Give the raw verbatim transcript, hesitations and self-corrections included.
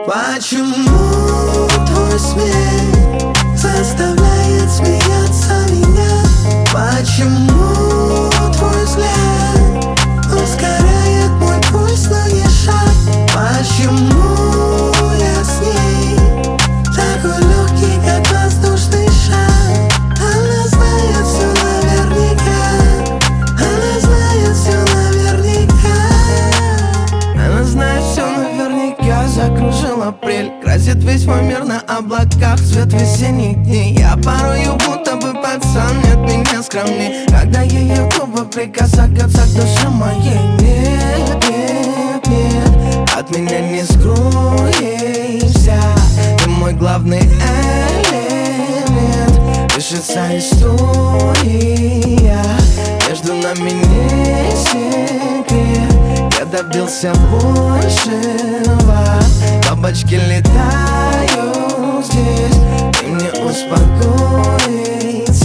Почему твой смех заставляет смеяться меня? Почему твой взгляд ускоряет мой пульс, но не шаг? Почему я с ней такой легкий, как воздушный шар? Она знает все наверняка, она знает все наверняка. Она знает все наверняка, закружил апрель, красит весь мой мир на облаках, цвет весенних дней. Я порою будто бы пацан, нет меня скромней, когда ее губы прикасаются к душе моей. Нет, нет, нет, от меня не скроешься, ты мой главный элемент. Пишется история, между нами не секрет. Я добился большего, бабочки летают здесь, и мне успокоиться